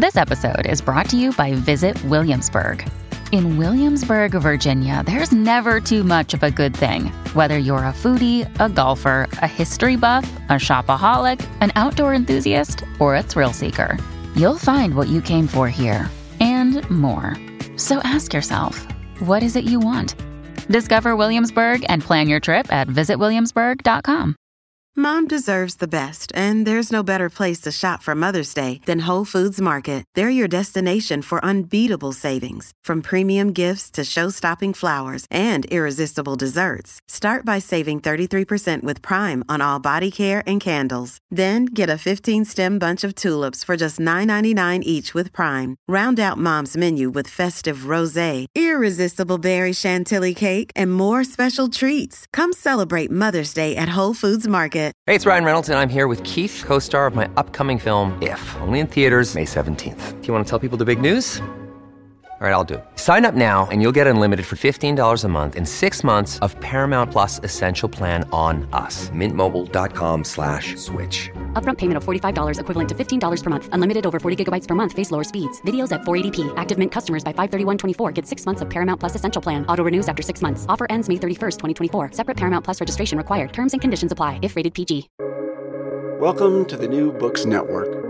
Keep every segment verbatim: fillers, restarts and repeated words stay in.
This episode is brought to you by Visit Williamsburg. In Williamsburg, Virginia, there's never too much of a good thing. Whether you're a foodie, a golfer, a history buff, a shopaholic, an outdoor enthusiast, or a thrill seeker, you'll find what you came for here and more. So ask yourself, what is it you want? Discover Williamsburg and plan your trip at visit williamsburg dot com. Mom deserves the best, and there's no better place to shop for Mother's Day than Whole Foods Market. They're your destination for unbeatable savings, from premium gifts to show-stopping flowers and irresistible desserts. Start by saving thirty-three percent with Prime on all body care and candles. Then get a fifteen-stem bunch of tulips for just nine ninety-nine each with Prime. Round out Mom's menu with festive rosé, irresistible berry chantilly cake, and more special treats. Come celebrate Mother's Day at Whole Foods Market. Hey, it's Ryan Reynolds, and I'm here with Keith, co-star of my upcoming film, If, only in theaters May seventeenth. Do you want to tell people the big news? All right, I'll do it. Sign up now and you'll get unlimited for fifteen dollars a month and six months of Paramount Plus Essential Plan on us. Mint Mobile dot com slash switch. Upfront payment of forty-five dollars equivalent to fifteen dollars per month. Unlimited over forty gigabytes per month. Face lower speeds. Videos at four eighty p. Active Mint customers by five thirty-one twenty-four get six months of Paramount Plus Essential Plan. Auto renews after six months. Offer ends May thirty-first, twenty twenty-four. Separate Paramount Plus registration required. Terms and conditions apply if rated P G. Welcome to the New Books Network.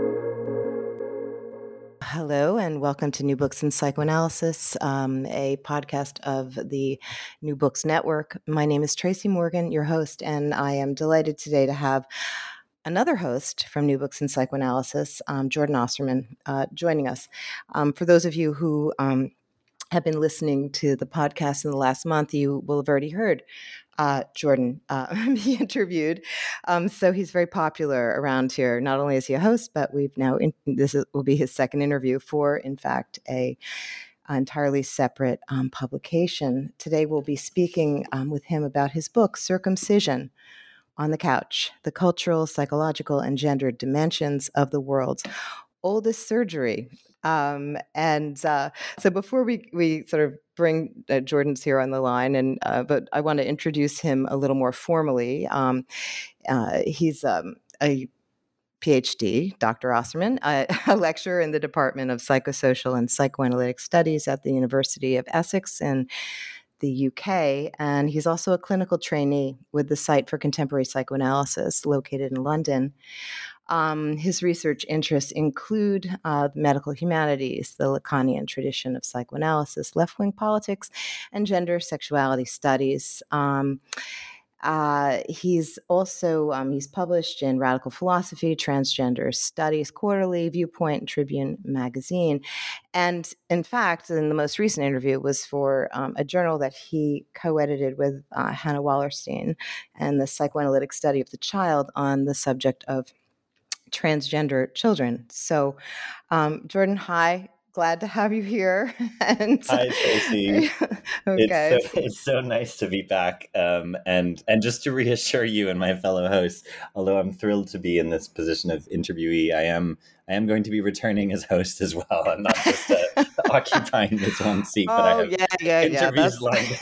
Hello, and welcome to New Books in Psychoanalysis, um, a podcast of the New Books Network. My name is Tracy Morgan, your host, and I am delighted today to have another host from New Books in Psychoanalysis, um, Jordan Osterman, uh, joining us. Um, for those of you who um, have been listening to the podcast in the last month, you will have already heard Uh, Jordan uh, be interviewed. Um, so he's very popular around here. Not only is he a host, but we've now, in, this is, will be his second interview for, in fact, a entirely separate um, publication. Today we'll be speaking um, with him about his book, Circumcision on the Couch, The Cultural, Psychological, and Gendered Dimensions of the World's Oldest Surgery. Um, and uh, so before we, we sort of bring uh, Jordan's here on the line, and uh, but I want to introduce him a little more formally. Um, uh, he's um, a PhD, Doctor Osterman, a, a lecturer in the Department of Psychosocial and Psychoanalytic Studies at the University of Essex in the U K, and he's also a clinical trainee with the Site for Contemporary Psychoanalysis located in London. Um, his research interests include uh, medical humanities, the Lacanian tradition of psychoanalysis, left-wing politics, and gender sexuality studies. Um, uh, he's also um, he's published in Radical Philosophy, Transgender Studies Quarterly, Viewpoint, and Tribune Magazine. And in fact, in the most recent interview was for um, a journal that he co-edited with uh, Hannah Wallerstein and the Psychoanalytic Study of the Child on the subject of transgender children. So, um, Jordan, hi. Glad to have you here. And hi, Tracy. Okay. It's so, it's so nice to be back. Um, and and just to reassure you and my fellow hosts, although I'm thrilled to be in this position of interviewee, I am I am going to be returning as host as well. I'm not just uh, occupying this one seat, oh, but I have yeah, yeah, interviews yeah, lined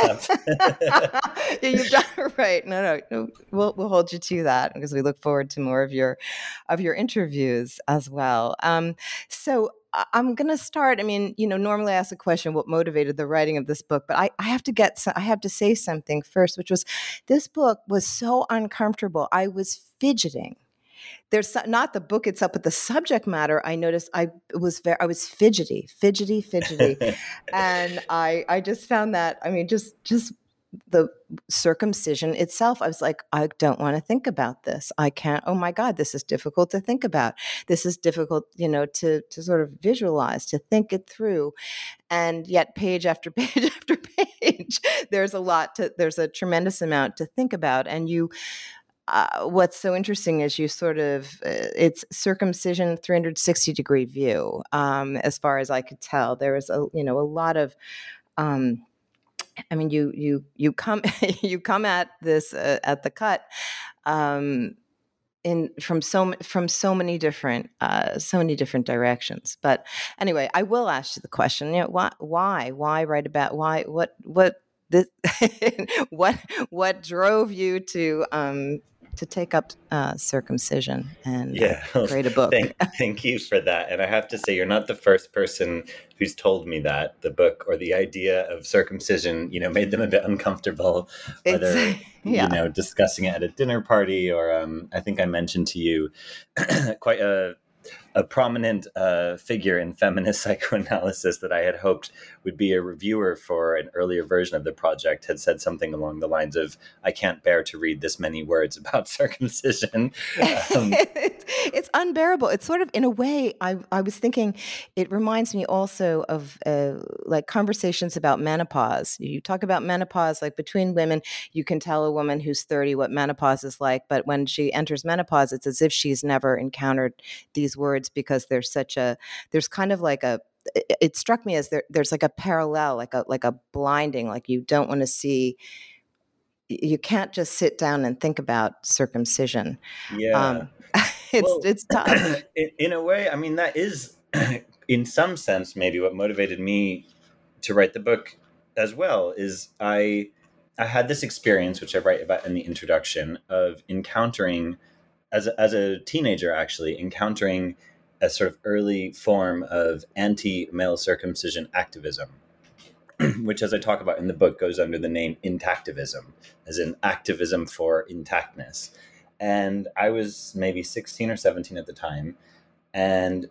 up. Yeah, you've done it right. No, no, no. We'll we'll hold you to that because we look forward to more of your of your interviews as well. Um, so. I'm going to start. I mean, you know, normally I ask a question, what motivated the writing of this book? But I, I have to get, I have to say something first, which was this book was so uncomfortable. I was fidgeting. There's not the book itself, but the subject matter. I noticed I was very, I was fidgety, fidgety, fidgety, and I, I just found that. I mean, just, just. the circumcision itself, I was like, I don't want to think about this. I can't, oh my God, this is difficult to think about. This is difficult, you know, to to sort of visualize, to think it through. And yet page after page after page, there's a lot to, there's a tremendous amount to think about. And you, uh, what's so interesting is you sort of, uh, it's circumcision three hundred sixty degree view. Um, as far as I could tell, there was a, you know, a lot of, um, I mean, you you you come you come at this uh, at the cut um, in from so from so many different uh, so many different directions. But anyway, I will ask you the question: you know, why why why write about why what what this what what drove you to um, to take up uh, circumcision and Yeah, uh, create a book. thank, thank you for that. And I have to say, you're not the first person who's told me that the book or the idea of circumcision, you know, made them a bit uncomfortable, whether, It's, yeah. you know, discussing it at a dinner party or um, I think I mentioned to you quite a a prominent uh, figure in feminist psychoanalysis that I had hoped would be a reviewer for an earlier version of the project had said something along the lines of, I can't bear to read this many words about circumcision. Um, it's, it's unbearable. It's sort of, in a way, I, I was thinking, it reminds me also of uh, like conversations about menopause. You talk about menopause, like between women, you can tell a woman who's thirty what menopause is like, but when she enters menopause, it's as if she's never encountered these words because there's such a, there's kind of like a, it, it struck me as there, there's like a parallel, like a, like a blinding, like you don't want to see, you can't just sit down and think about circumcision. yeah. Um, it's, Well, it's tough. in, in a way, I mean, that is, in some sense, maybe what motivated me to write the book as well, is I, I had this experience, which I write about in the introduction, of encountering, as a, as a teenager, actually, encountering a sort of early form of anti-male circumcision activism, which, as I talk about in the book, goes under the name intactivism, as in activism for intactness. And I was maybe sixteen or seventeen at the time. And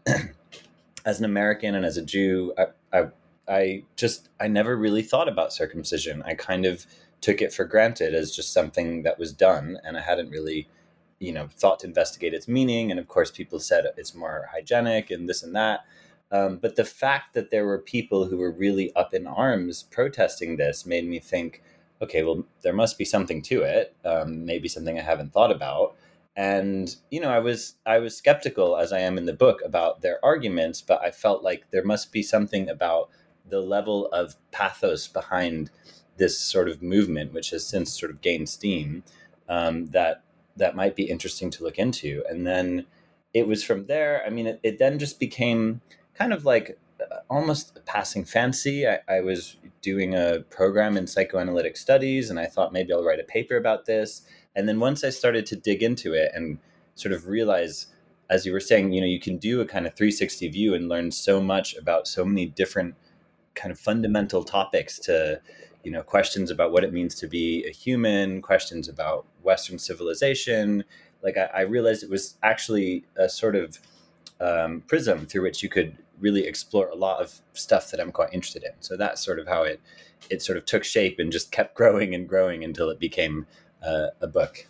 as an American and as a Jew, I, I, I just, I never really thought about circumcision. I kind of took it for granted as just something that was done. And I hadn't really, you know, thought to investigate its meaning. And of course, people said it's more hygienic and this and that. Um, but the fact that there were people who were really up in arms protesting this made me think, okay, well, there must be something to it. Um, maybe something I haven't thought about. And, you know, I was I was skeptical, as I am in the book, about their arguments, but I felt like there must be something about the level of pathos behind this sort of movement, which has since sort of gained steam, um, that that might be interesting to look into. And then it was from there, I mean, it, it then just became kind of like almost a passing fancy. I, I was doing a program in psychoanalytic studies, and I thought maybe I'll write a paper about this. And then once I started to dig into it and sort of realize, as you were saying, you know, you can do a kind of three sixty view and learn so much about so many different kind of fundamental topics, to, you know, questions about what it means to be a human, questions about Western civilization. Like I, I realized it was actually a sort of um, prism through which you could really explore a lot of stuff that I'm quite interested in. So that's sort of how it it sort of took shape and just kept growing and growing until it became uh, a book.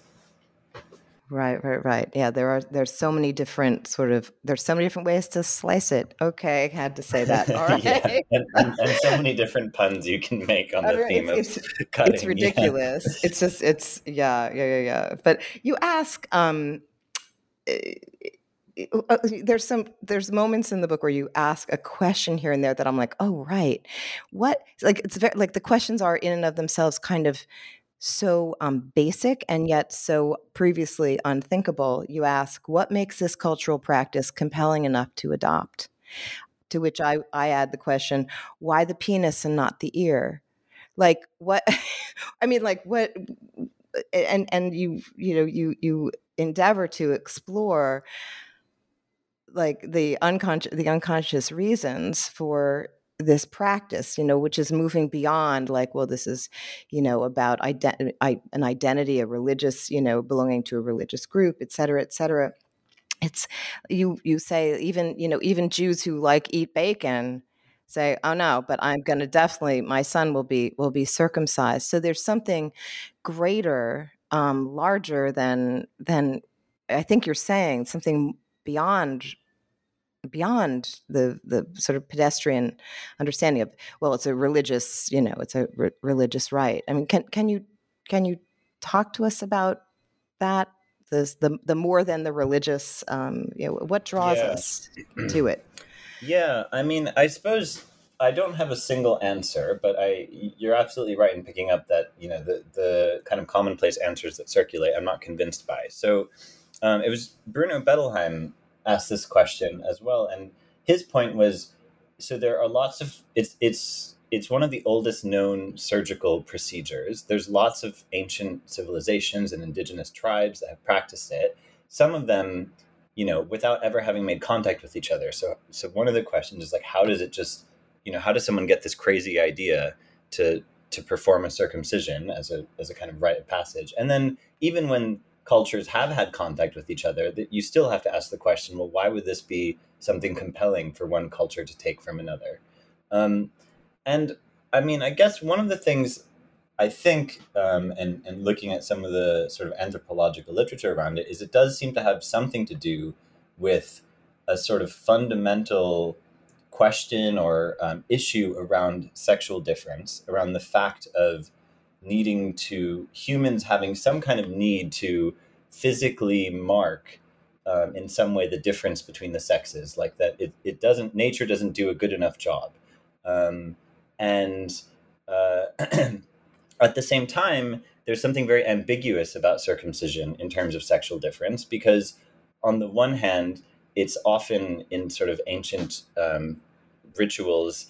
Right, right, right. Yeah, there are there's so many different sort of there's so many different ways to slice it. Okay, had to say that. All right. Yeah, and, and, and so many different puns you can make on the Right. theme It's, of it's, cutting. it's ridiculous. Yeah. It's just it's yeah, yeah, yeah, yeah. But you ask um there's some there's moments in the book where you ask a question here and there that I'm like, oh right, what like it's very like the questions are in and of themselves kind of so um, basic and yet so previously unthinkable. You ask, what makes this cultural practice compelling enough to adopt? To which I I add the question, why the penis and not the ear? Like what? I mean, like what? And and you you know you you endeavor to explore like the unconscious the unconscious reasons for this practice, you know, which is moving beyond like, well, this is, you know, about ident- I, an identity, a religious, you know, belonging to a religious group, et cetera, et cetera. It's you you say even, you know, even Jews who like eat bacon say, oh no, but I'm going to definitely, my son will be will be circumcised. So there's something greater, um, larger than than I think you're saying, something beyond beyond the the sort of pedestrian understanding of, well, it's a religious, you know, it's a re- religious right. I mean, can can you can you talk to us about that? This the the more than the religious, um, you know, what draws Yeah. us to it? Yeah, I mean, I suppose I don't have a single answer, but I you're absolutely right in picking up that, you know, the the kind of commonplace answers that circulate, I'm not convinced by. So um, it was Bruno Bettelheim asked this question as well, and his point was, so there are lots of it's it's it's one of the oldest known surgical procedures. There's lots of ancient civilizations and indigenous tribes that have practiced it. Some of them, you know, without ever having made contact with each other. So, so one of the questions is like, how does it just, you know, how does someone get this crazy idea to to perform a circumcision as a as a kind of rite of passage? And then even when cultures have had contact with each other, that you still have to ask the question, well, why would this be something compelling for one culture to take from another? Um, and I mean, I guess one of the things I think, um, and, and looking at some of the sort of anthropological literature around it, is it does seem to have something to do with a sort of fundamental question or um, issue around sexual difference, around the fact of needing to, humans having some kind of need to physically mark um, in some way the difference between the sexes, like that it, it doesn't, nature doesn't do a good enough job. Um, and uh, at the same time, there's something very ambiguous about circumcision in terms of sexual difference, because on the one hand, it's often in sort of ancient um, rituals,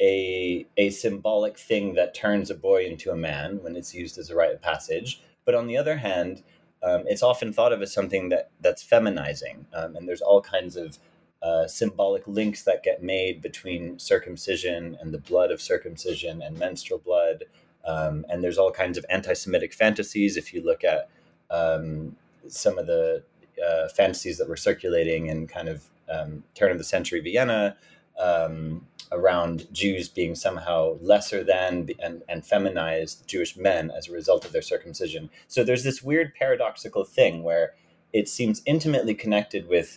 a a symbolic thing that turns a boy into a man when it's used as a rite of passage. But on the other hand, um, it's often thought of as something that that's feminizing. Um, and there's all kinds of uh, symbolic links that get made between circumcision and the blood of circumcision and menstrual blood. Um, and there's all kinds of anti-Semitic fantasies. If you look at um, some of the uh, fantasies that were circulating in kind of um, turn of the century Vienna, um, around Jews being somehow lesser than and, and feminized Jewish men as a result of their circumcision. So there's this weird paradoxical thing where it seems intimately connected with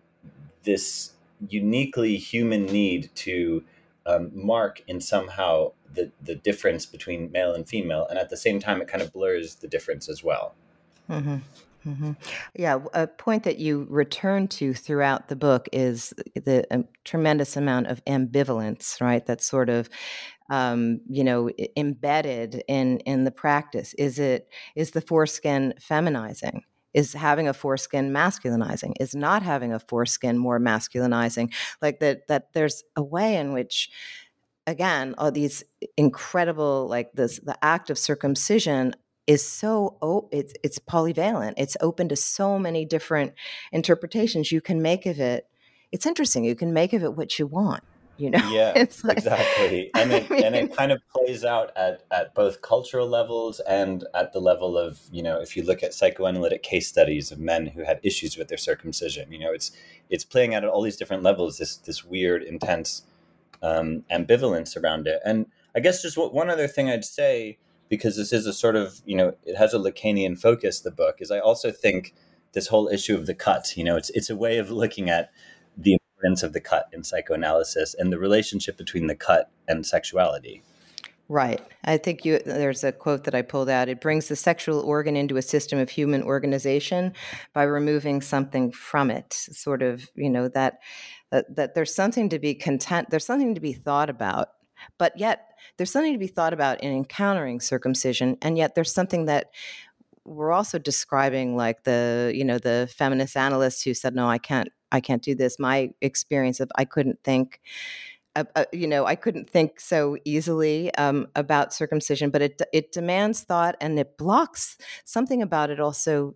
this uniquely human need to um, mark in somehow the, the difference between male and female. And at the same time, it kind of blurs the difference as well. Mm-hmm. Mm-hmm. Yeah, a point that you return to throughout the book is the um, tremendous amount of ambivalence, right? That's sort of, um, you know, i- embedded in in the practice. Is it is the foreskin feminizing? Is having a foreskin masculinizing? Is not having a foreskin more masculinizing? Like that that there's a way in which, again, all these incredible, like this, the act of circumcision is so oh it's it's polyvalent. It's open to so many different interpretations you can make of it. It's interesting. You can make of it what you want. You know, Yeah, it's like, exactly. And I it and mean, it kind of plays out at, at both cultural levels and at the level of, you know, if you look at psychoanalytic case studies of men who had issues with their circumcision, you know, it's it's playing out at all these different levels, this this weird, intense um, ambivalence around it. And I guess just what, one other thing I'd say, because this is a sort of, you know, it has a Lacanian focus, the book, is I also think this whole issue of the cut, you know, it's it's a way of looking at the importance of the cut in psychoanalysis and the relationship between the cut and sexuality. right. I think you. There's a quote that I pulled out. It brings the sexual organ into a system of human organization by removing something from it. Sort of, you know, that that, that there's something to be content. There's something to be thought about, but yet there's something to be thought about in encountering circumcision, and yet there's something that we're also describing, like the, you know, the feminist analyst who said, no, I can't, I can't do this. My experience of I couldn't think, uh, uh, you know, I couldn't think so easily um, about circumcision, but it it demands thought and it blocks something about it. Also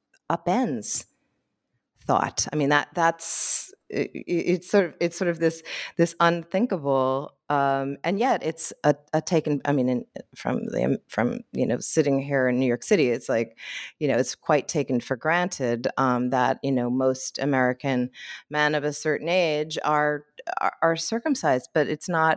upends thought. I mean, that that's it, it's sort of it's sort of this this unthinkable, um, and yet it's a, a taken. I mean, in, from the from you know sitting here in New York City, it's like, you know, it's quite taken for granted um, that, you know, most American men of a certain age are are, are circumcised, but it's not.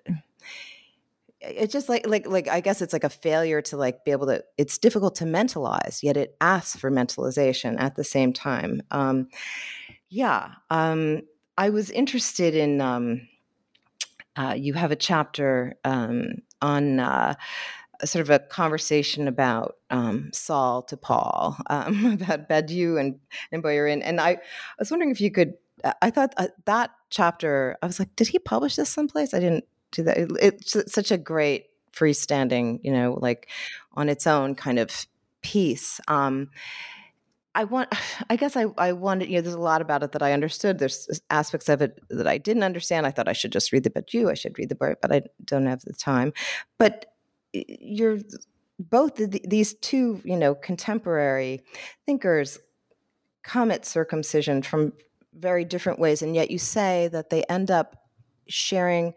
It's just like like like I guess it's like a failure to like be able to. It's difficult to mentalize, yet it asks for mentalization at the same time. Um, yeah, um, I was interested in. Um, uh, you have a chapter um, on uh, a sort of a conversation about um, Saul to Paul, um, about Badiou and and Boyarin, and I, I was wondering if you could. I thought uh, that chapter. I was like, did he publish this someplace? I didn't do that. It, it's such a great freestanding, you know, like on its own kind of piece. Um, I want, I guess I, I wanted, you know, there's a lot about it that I understood. There's aspects of it that I didn't understand. I thought I should just read the Badiou. I should read the book, but I don't have the time. But you're both the, these two, you know, contemporary thinkers come at circumcision from very different ways. And yet you say that they end up sharing,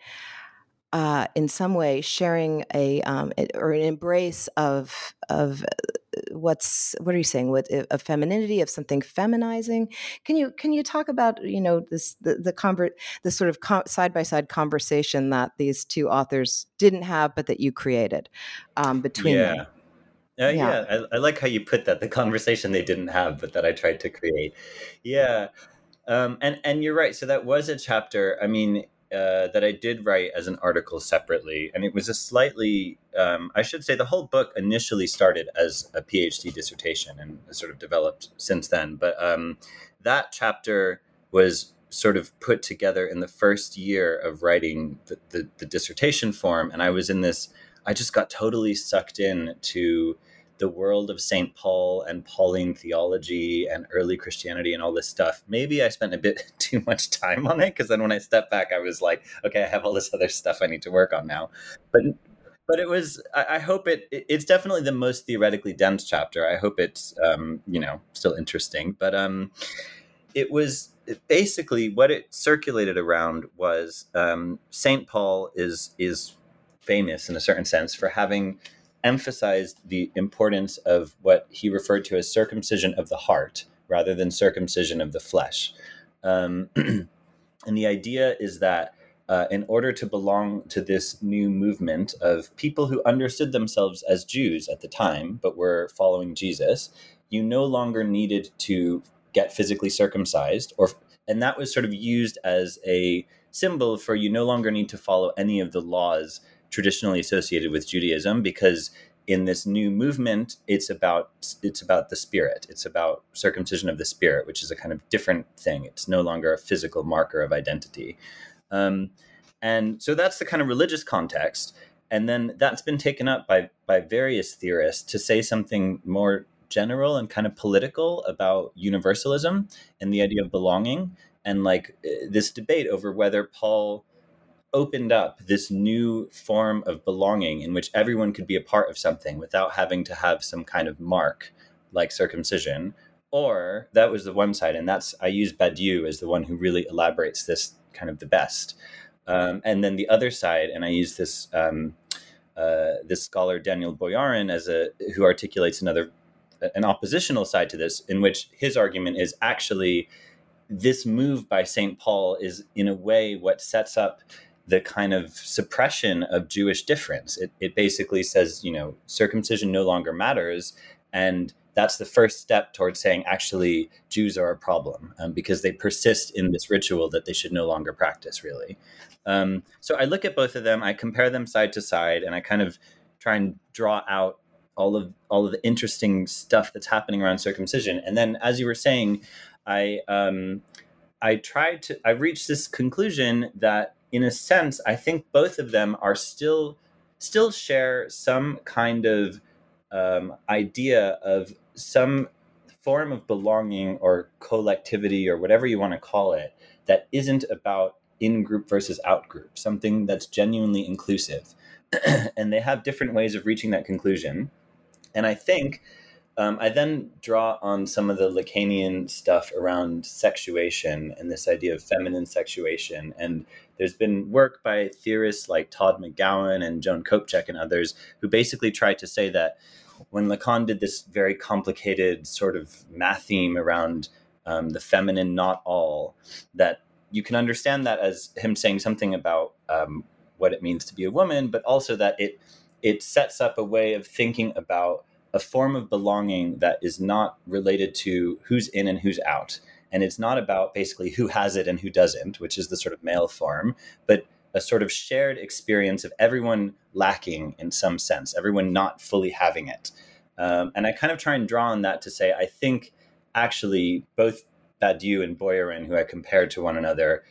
uh, in some way, sharing a, um, or an embrace of, of, what's what are you saying with a femininity, of something feminizing? Can you can you talk about, you know, this the the convert this sort of side by side conversation that these two authors didn't have, but that you created um, between yeah. them? Uh, yeah, yeah. I, I like how you put that, the conversation they didn't have, but that I tried to create. Yeah, um, and and you're right. So that was a chapter. I mean. Uh, that I did write as an article separately. And it was a slightly, um, I should say the whole book initially started as a PhD dissertation and sort of developed since then. But um, that chapter was sort of put together in the first year of writing the, the, the dissertation form. And I was in this, I just got totally sucked in to the world of Saint Paul and Pauline theology and early Christianity and all this stuff. Maybe I spent a bit too much time on it, because then when I stepped back, I was like, okay, I have all this other stuff I need to work on now. But but it was, I, I hope it, it, it's definitely the most theoretically dense chapter. I hope it's, um, you know, still interesting. But um, it was basically what it circulated around was um, Saint Paul is is famous in a certain sense for having emphasized the importance of what he referred to as circumcision of the heart rather than circumcision of the flesh. Um, and the idea is that uh, in order to belong to this new movement of people who understood themselves as Jews at the time, but were following Jesus, you no longer needed to get physically circumcised, or and that was sort of used as a symbol for you no longer need to follow any of the laws traditionally associated with Judaism, because in this new movement, it's about it's about the spirit. It's about circumcision of the spirit, which is a kind of different thing. It's no longer a physical marker of identity. Um, and so that's the kind of religious context. And then that's been taken up by by various theorists to say something more general and kind of political about universalism and the idea of belonging, and like this debate over whether Paul opened up this new form of belonging in which everyone could be a part of something without having to have some kind of mark like circumcision. Or that was the one side. And that's, I use Badiou as the one who really elaborates this kind of the best. Um, and then the other side, and I use this, um, uh, this scholar, Daniel Boyarin, as a, who articulates another, an oppositional side to this, in which his argument is actually this move by Saint Paul is in a way what sets up the kind of suppression of Jewish difference. It, it basically says, you know, circumcision no longer matters. And that's the first step towards saying, actually, Jews are a problem um, because they persist in this ritual that they should no longer practice, really. Um, so I look at both of them, I compare them side to side, and I kind of try and draw out all of all of the interesting stuff that's happening around circumcision. And then, as you were saying, I um, I tried to, I reached this conclusion that, in a sense, I think both of them are still, still share some kind of um, idea of some form of belonging or collectivity or whatever you want to call it, that isn't about in-group versus out-group, something that's genuinely inclusive. And they have different ways of reaching that conclusion. And I think Um, I then draw on some of the Lacanian stuff around sexuation and this idea of feminine sexuation. And there's been work by theorists like Todd McGowan and Joan Kopchak and others who basically try to say that when Lacan did this very complicated sort of matheme around um, the feminine not all, that you can understand that as him saying something about um, what it means to be a woman, but also that it it sets up a way of thinking about a form of belonging that is not related to who's in and who's out. And it's not about basically who has it and who doesn't, which is the sort of male form, but a sort of shared experience of everyone lacking in some sense, everyone not fully having it. Um, and I kind of try and draw on that to say, I think actually both Badiou and Boyarin, who I compared to one another,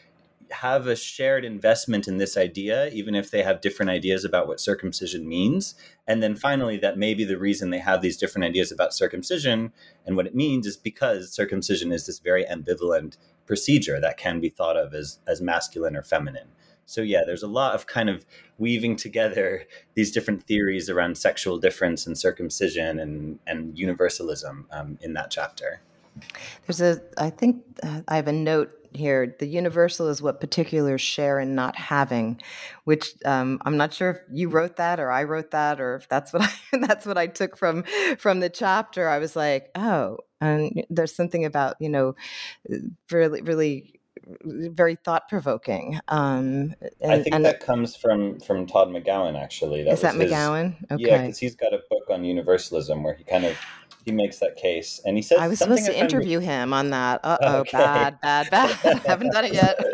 have a shared investment in this idea, even if they have different ideas about what circumcision means. And then finally, that maybe the reason they have these different ideas about circumcision and what it means is because circumcision is this very ambivalent procedure that can be thought of as, as masculine or feminine. So yeah, there's a lot of kind of weaving together these different theories around sexual difference and circumcision and, and universalism um, in that chapter. There's a, I think uh, I have a note here. The universal is what particulars share in not having, which um, I'm not sure if you wrote that or I wrote that or if that's what I, that's what I took from from the chapter. I was like, oh, and there's something about, you know, really, really very thought provoking. Um, and, I think and that comes from from Todd McGowan, actually. That is that was his, McGowan? Okay. Yeah, because he's got a book on universalism where he kind of he makes that case, and he says I was something supposed to I find- interview him on that. Uh oh, Okay. bad, bad, bad. Haven't done it yet.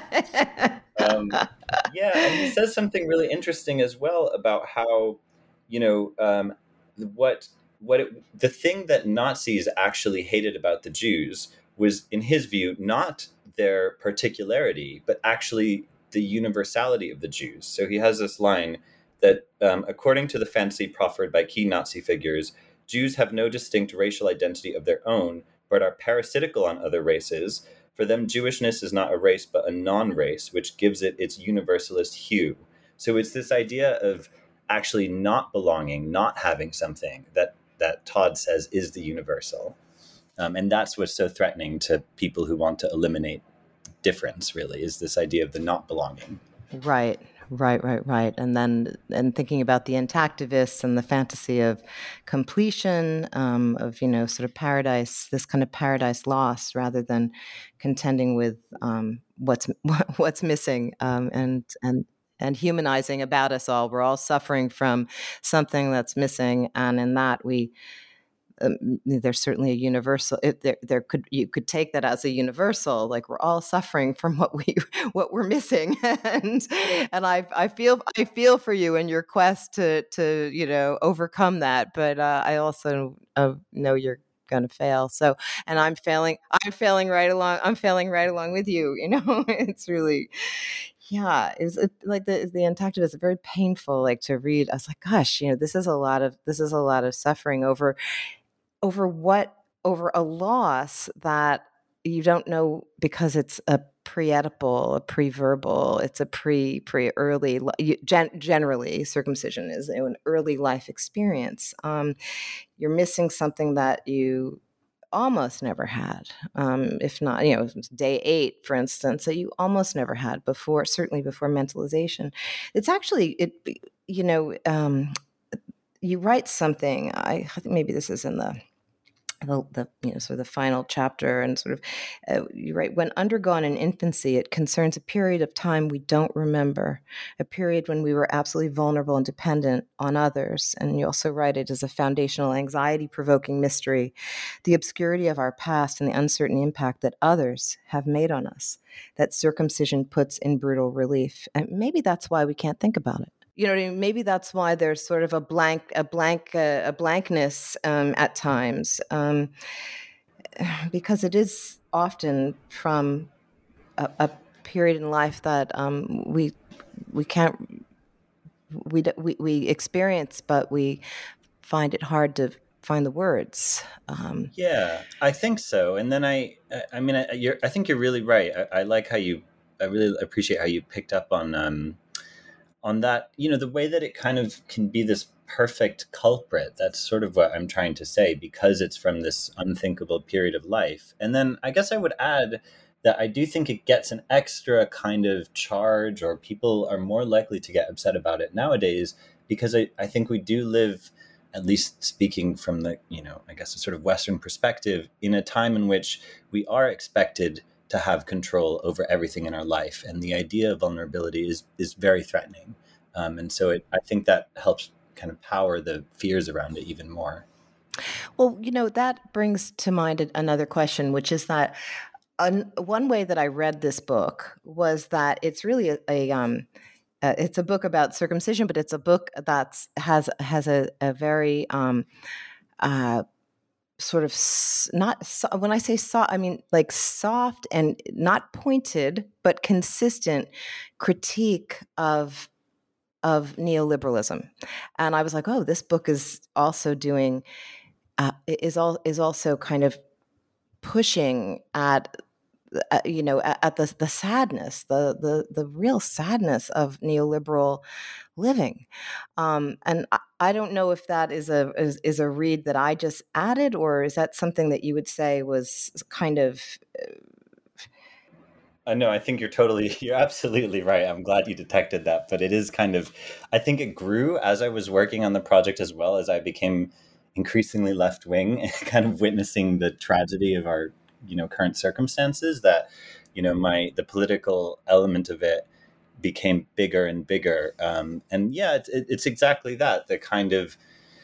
Okay. um, yeah, and he says something really interesting as well about how, you know, um, what what it, the thing that Nazis actually hated about the Jews was, in his view, not their particularity, but actually the universality of the Jews. So he has this line that, um, according to the fantasy proffered by key Nazi figures, Jews have no distinct racial identity of their own, but are parasitical on other races. For them, Jewishness is not a race, but a non-race, which gives it its universalist hue. So it's this idea of actually not belonging, not having something that, that Todd says is the universal. Um, and that's what's so threatening to people who want to eliminate difference, really, is this idea of the not belonging. Right, right, right, right. And then and thinking about the intactivists and the fantasy of completion, um, of, you know, sort of paradise, this kind of paradise lost rather than contending with um, what's what's missing um, and and and humanizing about us all. We're all suffering from something that's missing. And in that we Um, there's certainly a universal. It, there, there could you could take that as a universal. Like we're all suffering from what we what we're missing, and and I I feel I feel for you in your quest to to you know overcome that. But uh, I also uh, know you're going to fail. So, and I'm failing. I'm failing right along. I'm failing right along with you. You know, it's really. Yeah, it was it, like the the Intactivist is very painful. Like to read, I was like, gosh, you know, this is a lot of this is a lot of suffering over. over what over a loss that you don't know because it's a pre-Oedipal, a pre-verbal, it's a pre pre early gen, generally circumcision is an early life experience. Um, you're missing something that you almost never had, um, if not, you know, day eight, for instance, that you almost never had before, certainly before mentalization. It's actually it, you know. Um, You write something. I, I think maybe this is in the, the, the you know, sort of the final chapter, and sort of uh, you write, when undergone in infancy, it concerns a period of time we don't remember, a period when we were absolutely vulnerable and dependent on others. And you also write it as a foundational, anxiety-provoking mystery, the obscurity of our past and the uncertain impact that others have made on us, that circumcision puts in brutal relief. And maybe that's why we can't think about it. You know what I mean? Maybe that's why there's sort of a blank, a blank, uh, a blankness um, at times, um, because it is often from a, a period in life that um, we we can't we, we we experience, but we find it hard to find the words. Um, yeah, I think so. And then I, I mean, I, you're, I think you're really right. I, I like how you, I really appreciate how you picked up on. Um, on that, you know, the way that it kind of can be this perfect culprit. That's sort of what I'm trying to say, because it's from this unthinkable period of life. And then I guess I would add that I do think it gets an extra kind of charge, or people are more likely to get upset about it nowadays, because I, I think we do live, at least speaking from the, you know, I guess a sort of Western perspective, in a time in which we are expected to have control over everything in our life. And the idea of vulnerability is is very threatening. Um, and so it, I think that helps kind of power the fears around it even more. Well, you know, that brings to mind another question, which is that un, one way that I read this book was that it's really a, a um, uh, it's a book about circumcision, but it's a book that's has has a, a very um, uh, sort of s- not so, when I say soft, I mean like soft and not pointed, but consistent critique of of neoliberalism. And I was like, oh, this book is also doing uh, is all is also kind of pushing at uh, you know at, at the the sadness, the the the real sadness of neoliberal living. Um, and I, I don't know if that is a is, is a read that I just added, or is that something that you would say was kind of Uh, no, I think you're totally, you're absolutely right. I'm glad you detected that. But it is kind of, I think it grew as I was working on the project, as well as I became increasingly left wing, kind of witnessing the tragedy of our, you know, current circumstances. That, you know, my the political element of it became bigger and bigger. Um, and yeah, it, it, it's exactly that. The kind of,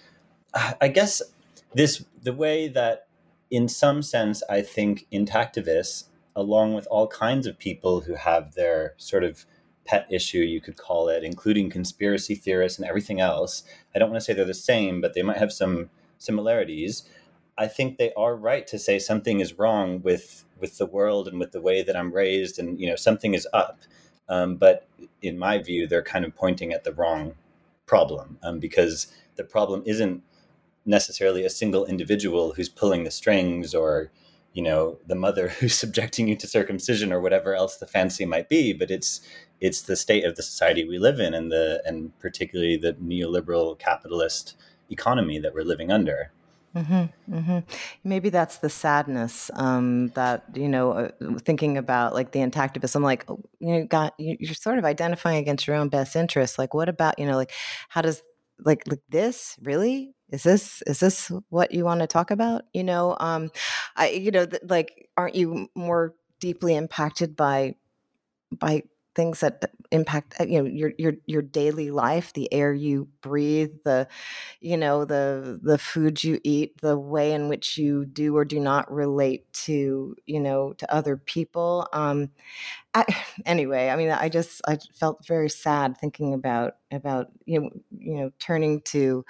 I guess, this the way that, in some sense, I think intactivists, along with all kinds of people who have their sort of pet issue, you could call it, including conspiracy theorists and everything else. I don't want to say they're the same, but they might have some similarities. I think they are right to say something is wrong with with the world and with the way that I'm raised, and you know something is up. Um, but in my view, they're kind of pointing at the wrong problem, um, because the problem isn't necessarily a single individual who's pulling the strings, or you know the mother who's subjecting you to circumcision, or whatever else the fancy might be, but it's it's the state of the society we live in, and the and particularly the neoliberal capitalist economy that we're living under. Mm-hmm, mm-hmm. Maybe that's the sadness um, that, you know, uh, thinking about like the intactivism, like, oh, you know, got, you, you're sort of identifying against your own best interests. Like, what about, you know, like, how does, like, like this really, is this, is this what you want to talk about? You know, um, I, you know, th- like, aren't you more deeply impacted by, by things that impact, uh, you know, your, your, your daily life, the air you breathe, the, you know, the the food you eat, the way in which you do or do not relate to, you know, to other people. Um, I, anyway, I mean, I just I felt very sad thinking about about you know you know turning to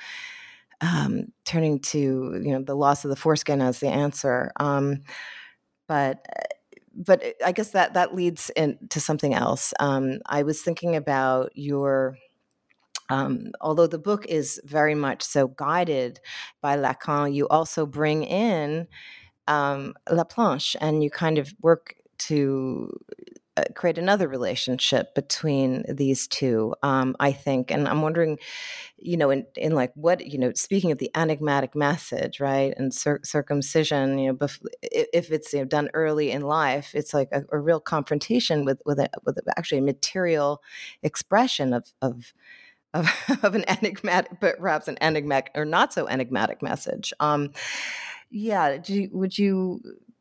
um, turning to you know the loss of the foreskin as the answer. Um, but but I guess that that leads into something else. Um, I was thinking about your. Um, although the book is very much so guided by Lacan, you also bring in um, Laplanche, and you kind of work to uh, create another relationship between these two, um, I think. And I'm wondering, you know, in, in like what, you know, speaking of the enigmatic message, right, and cir- circumcision, you know, bef- if it's you know, done early in life, it's like a, a real confrontation with with, a, with actually a material expression of of of, of an enigmatic, but perhaps an enigmatic or not so enigmatic message. Um, yeah, do you, would you?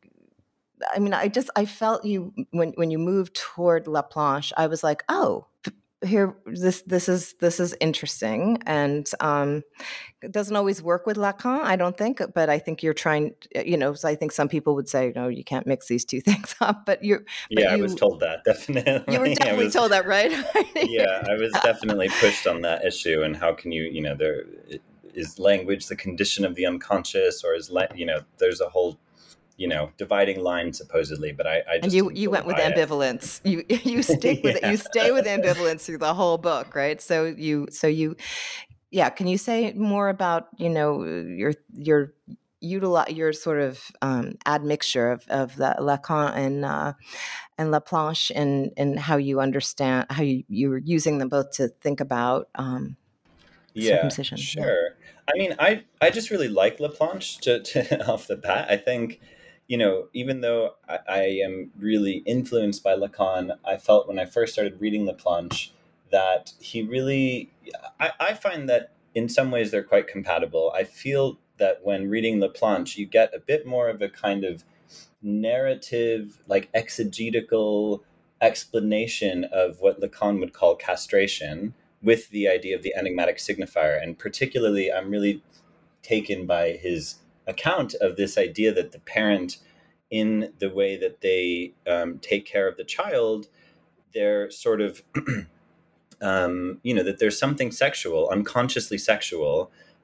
I mean, I just I felt you when when you moved toward Laplanche. I was like, oh, here this this is this is interesting, and um, it doesn't always work with Lacan, I don't think, but I think you're trying. You know, so I think some people would say, no, you can't mix these two things up. But you, but Yeah, I was you, told that, definitely. you were I definitely was, told that, right? yeah, I was definitely pushed on that issue. And how can you, you know, there is language the condition of the unconscious, or is, la- you know, there's a whole, you know, dividing line supposedly, but I, I just And you didn't you fully went with buy it. ambivalence. You you stick with it. You Yeah. stay with ambivalence through the whole book, right? So you so you yeah. Can you say more about you know your your utilize your sort of um, admixture of of the Lacan and uh, and Laplanche, and and how you understand how you you're using them both to think about um, Yeah, circumcision? Yeah. sure. I mean, I I just really like Laplanche to, to off the bat. I think, you know, even though I, I am really influenced by Lacan, I felt when I first started reading Laplanche that he really, I, I find that in some ways they're quite compatible. I feel that when reading Laplanche, you get a bit more of a kind of narrative, like exegetical explanation of what Lacan would call castration, with the idea of the enigmatic signifier. And particularly, I'm really taken by his account of this idea that the parent, in the way that they um, take care of the child, they're sort of, um, you know, that there's something sexual, unconsciously sexual,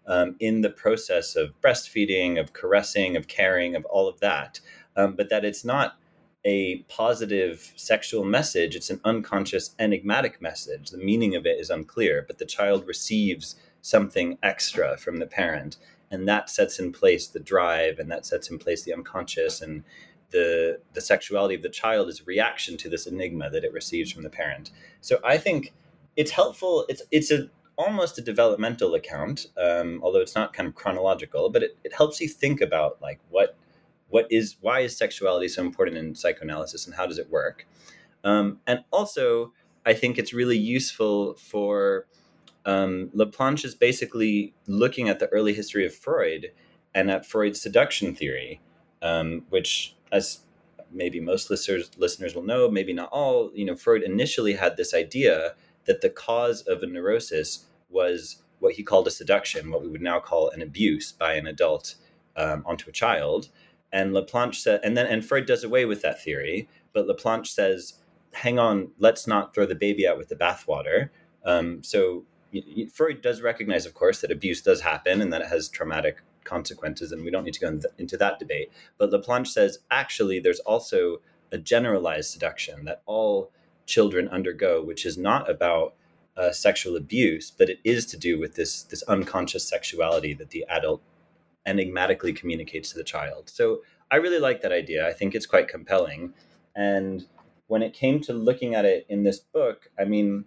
um, in the process of breastfeeding, of caressing, of caring, of all of that, um, but that it's not a positive sexual message. It's an unconscious, enigmatic message. The meaning of it is unclear, but the child receives something extra from the parent, and that sets in place the drive, and that sets in place the unconscious, and the the sexuality of the child is a reaction to this enigma that it receives from the parent. So I think it's helpful. It's it's a almost a developmental account, um, although it's not kind of chronological, but it, it helps you think about like what what is why is sexuality so important in psychoanalysis, and how does it work? Um, and also, I think it's really useful for um, Laplanche is basically looking at the early history of Freud and at Freud's seduction theory, um, which, as maybe most listeners listeners will know, maybe not all, you know, Freud initially had this idea that the cause of a neurosis was what he called a seduction, what we would now call an abuse by an adult um, onto a child. And Laplanche said, and then and Freud does away with that theory, but Laplanche says, hang on, let's not throw the baby out with the bathwater. Um, so Freud does recognize, of course, that abuse does happen and that it has traumatic consequences, and we don't need to go in th- into that debate. But Laplanche says, actually, there's also a generalized seduction that all children undergo, which is not about uh, sexual abuse, but it is to do with this, this unconscious sexuality that the adult enigmatically communicates to the child. So I really like that idea. I think it's quite compelling. And when it came to looking at it in this book, I mean,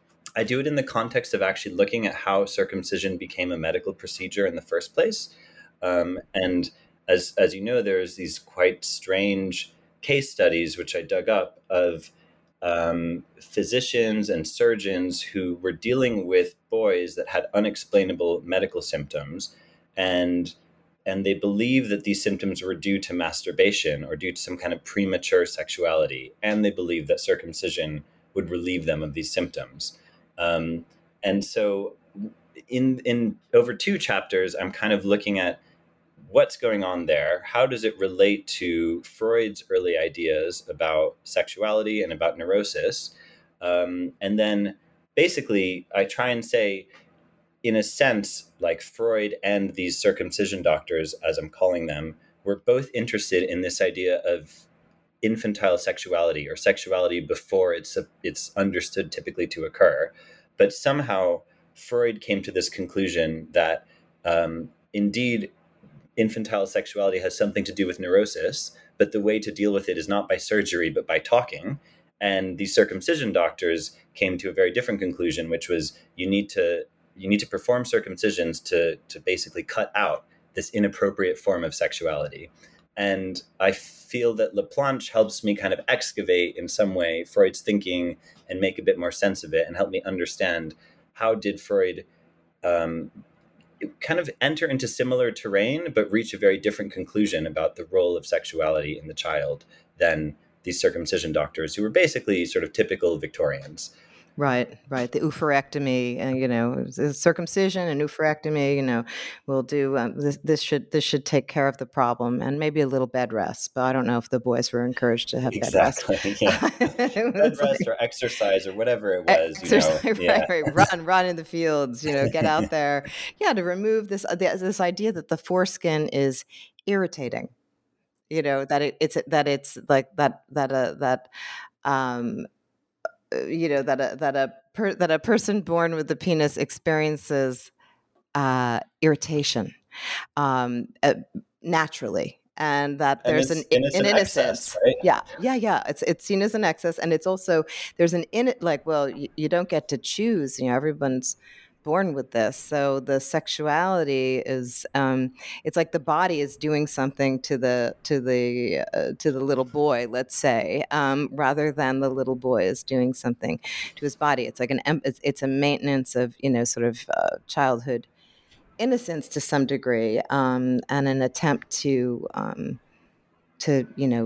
I do it in the context of actually looking at how circumcision became a medical procedure in the first place. Um, and as as you know, there's these quite strange case studies, which I dug up, of um, physicians and surgeons who were dealing with boys that had unexplainable medical symptoms. And and they believed that these symptoms were due to masturbation or due to some kind of premature sexuality. And they believed that circumcision would relieve them of these symptoms. Um, and so in in over two chapters, I'm kind of looking at what's going on there. How does it relate to Freud's early ideas about sexuality and about neurosis? Um, and then basically, I try and say, in a sense, like Freud and these circumcision doctors, as I'm calling them, were both interested in this idea of infantile sexuality, or sexuality before it's a, it's understood typically to occur. But somehow Freud came to this conclusion that um, indeed infantile sexuality has something to do with neurosis, but the way to deal with it is not by surgery, but by talking. And these circumcision doctors came to a very different conclusion, which was you need to you need to perform circumcisions to to basically cut out this inappropriate form of sexuality. And I feel that Laplanche helps me kind of excavate in some way Freud's thinking and make a bit more sense of it, and help me understand how did Freud um, kind of enter into similar terrain, but reach a very different conclusion about the role of sexuality in the child than these circumcision doctors, who were basically sort of typical Victorians. Right, right. The oophorectomy, and you know, circumcision and oophorectomy. You know, will do um, this. This should this should take care of the problem, and maybe a little bed rest. But I don't know if the boys were encouraged to have exactly, bed rest. Yeah. Bed rest like, or exercise or whatever it was. Exercise, you know? right, yeah. right. Run, run in the fields. You know, get out there. Yeah, to remove this this idea that the foreskin is irritating. You know, that it, it's that it's like that that uh, that. Um, you know that a that a per, that a person born with the penis experiences uh, irritation um, uh, naturally, and that there's and an, and it's an, an innocence. Excess, right? Yeah, yeah, yeah. It's it's seen as an excess, and it's also there's an in it like well, you, you don't get to choose. You know, everyone's born with this, so the sexuality is um it's like the body is doing something to the to the uh, to the little boy, let's say, um rather than the little boy is doing something to his body. It's like an it's, it's a maintenance of, you know, sort of uh, childhood innocence to some degree, um and an attempt to um to you know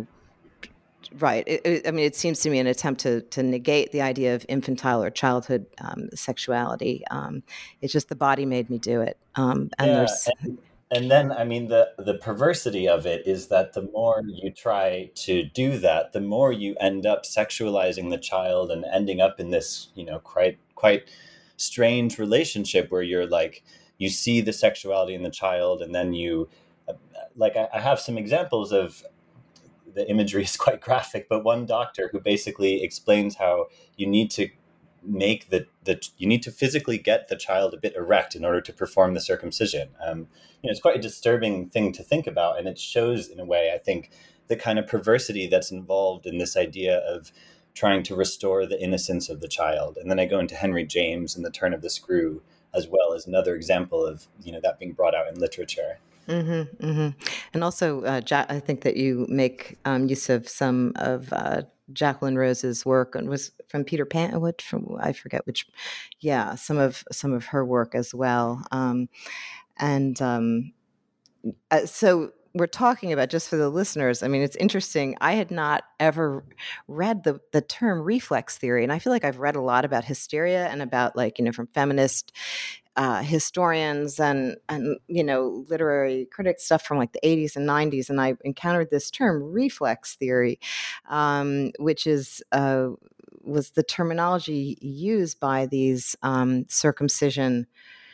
Right. It, it, I mean, it seems to me an attempt to to negate the idea of infantile or childhood um, sexuality. Um, it's just the body made me do it. Um, and yeah, there's, and, and then I mean, the the perversity of it is that the more you try to do that, the more you end up sexualizing the child and ending up in this, you know, quite quite strange relationship where you're like, you see the sexuality in the child, and then you, uh, like, I, I have some examples of, the imagery is quite graphic, but one doctor who basically explains how you need to make the, the you need to physically get the child a bit erect in order to perform the circumcision. Um, you know, it's quite a disturbing thing to think about, and it shows, in a way, I think, the kind of perversity that's involved in this idea of trying to restore the innocence of the child. And then I go into Henry James and The Turn of the Screw as well as another example of, you know, that being brought out in literature. Mm-hmm, mm-hmm. And also, uh, ja- I think that you make um, use of some of uh, Jacqueline Rose's work, and was from Peter Pan. What from I forget which. Yeah, some of some of her work as well. Um, and um, uh, so we're talking about, just for the listeners, I mean, it's interesting. I had not ever read the the term reflex theory, and I feel like I've read a lot about hysteria and about, like, you know, from feminist uh, historians and and you know, literary critics, stuff from like the eighties and nineties, and I encountered this term reflex theory, um, which is uh, was the terminology used by these um, circumcision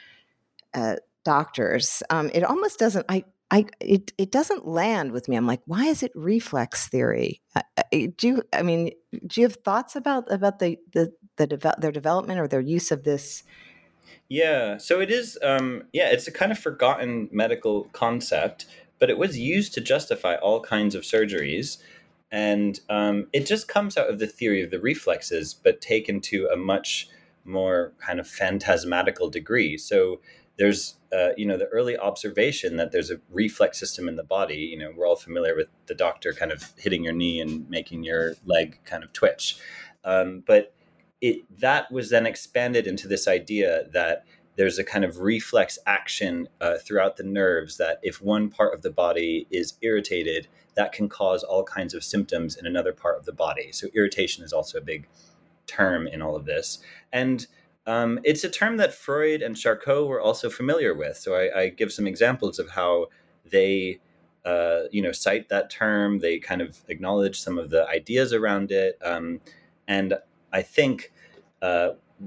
uh, doctors. Um, it almost doesn't. I. I, it, it doesn't land with me. I'm like, why is it reflex theory? Uh, do you, I mean, do you have thoughts about about the the, the devel- their development or their use of this? Yeah, so it is, um, yeah, it's a kind of forgotten medical concept, but it was used to justify all kinds of surgeries. And um, it just comes out of the theory of the reflexes, but taken to a much more kind of phantasmatical degree. So there's, uh, you know, the early observation that there's a reflex system in the body. You know, we're all familiar with the doctor kind of hitting your knee and making your leg kind of twitch. Um, but it that was then expanded into this idea that there's a kind of reflex action uh, throughout the nerves, that if one part of the body is irritated, that can cause all kinds of symptoms in another part of the body. So irritation is also a big term in all of this. And um, it's a term that Freud and Charcot were also familiar with. So I, I give some examples of how they, uh, you know, cite that term. They kind of acknowledge some of the ideas around it. Um, and I think uh,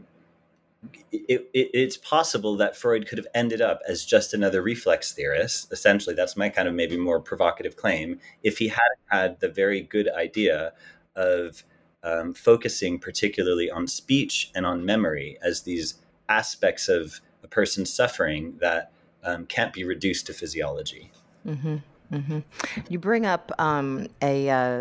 it, it, it's possible that Freud could have ended up as just another reflex theorist. Essentially, that's my kind of maybe more provocative claim, if he had had the very good idea of um, focusing particularly on speech and on memory as these aspects of a person's suffering that um, can't be reduced to physiology. Mm-hmm. Mm-hmm. You bring up um, a, uh,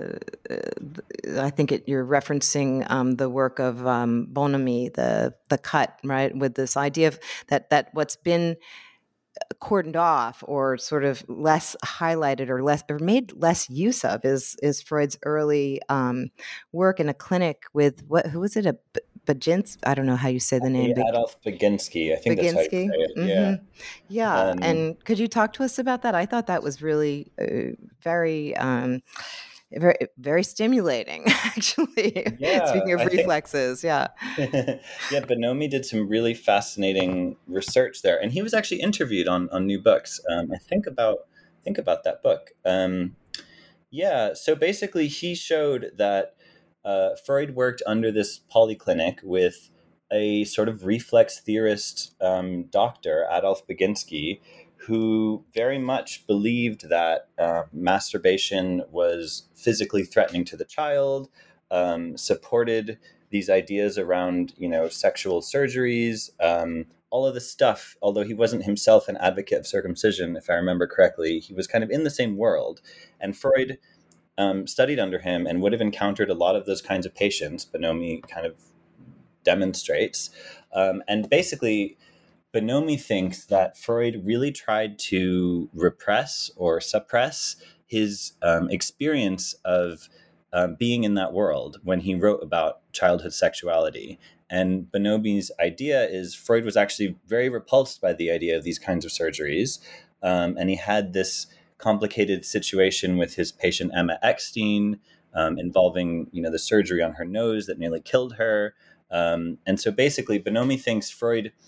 I think it, you're referencing um, the work of um, Bonomi, the the cut, right? With this idea of that that what's been cordoned off or sort of less highlighted or less or made less use of is is Freud's early um, work in a clinic with what who was it a Baginski? I don't know how you say the name. Yeah, Adolf Baginski. I think Baginski? that's how you say it. Mm-hmm. Yeah. Yeah. Um, and could you talk to us about that? I thought that was really uh, very, um, very, very stimulating, actually. Yeah, Speaking of I think- reflexes, yeah. yeah, Bonomi did some really fascinating research there, and he was actually interviewed on on New Books. Um, I think about think about that book. Um, yeah, so basically, he showed that uh, Freud worked under this polyclinic with a sort of reflex theorist um, doctor, Adolf Baginski, who very much believed that uh, masturbation was physically threatening to the child, um, supported these ideas around, you know, sexual surgeries, um, all of this stuff. Although he wasn't himself an advocate of circumcision, if I remember correctly, he was kind of in the same world. And Freud um, studied under him and would have encountered a lot of those kinds of patients. Bonomi kind of demonstrates. Um, and basically, Bonomi thinks that Freud really tried to repress or suppress his um, experience of um, being in that world when he wrote about childhood sexuality. And Bonomi's idea is Freud was actually very repulsed by the idea of these kinds of surgeries. Um, and he had this complicated situation with his patient Emma Eckstein um, involving, you know, the surgery on her nose that nearly killed her. Um, and so basically, Bonomi thinks Freud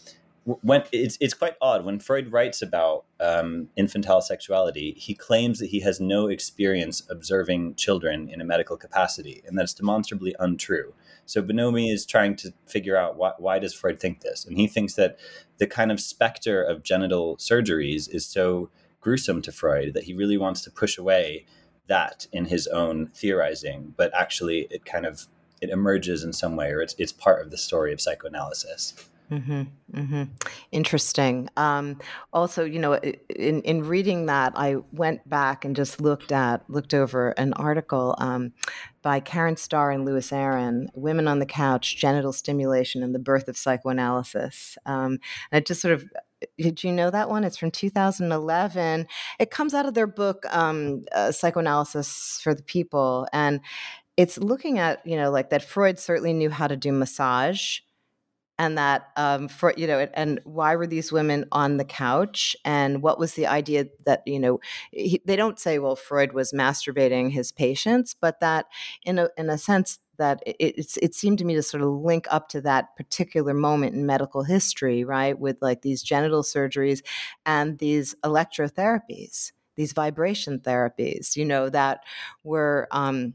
when it's it's quite odd when Freud writes about um, infantile sexuality, he claims that he has no experience observing children in a medical capacity, and that's demonstrably untrue. So Bonomi is trying to figure out why, why does Freud think this, and he thinks that the kind of specter of genital surgeries is so gruesome to Freud that he really wants to push away that in his own theorizing, but actually it kind of it emerges in some way, or it's it's part of the story of psychoanalysis. Mm-hmm, mm-hmm. Interesting. Um, also, you know, in, in reading that, I went back and just looked at, looked over an article um, by Karen Starr and Louis Aaron, Women on the Couch, Genital Stimulation and the Birth of Psychoanalysis. Um, and it just sort of, did you know that one? It's from two thousand eleven. It comes out of their book, um, uh, Psychoanalysis for the People. And it's looking at, you know, like that Freud certainly knew how to do massage. And that, um, for you know, and why were these women on the couch? And what was the idea that, you know, he, they don't say, well, Freud was masturbating his patients, but that in a in a sense that it, it's it seemed to me to sort of link up to that particular moment in medical history, right, with like these genital surgeries and these electrotherapies, these vibration therapies, you know, that were. Um,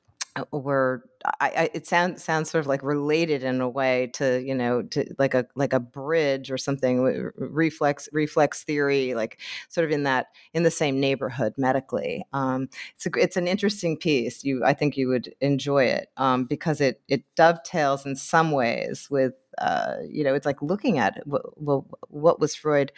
were I, I, it sounds sounds sort of like related in a way to, you know, to like a like a bridge or something, reflex reflex theory, like sort of in that in the same neighborhood medically. Um, it's a, it's an interesting piece. You I think you would enjoy it um, because it it dovetails in some ways with uh, you know, it's like looking at it. Well, what was Freud?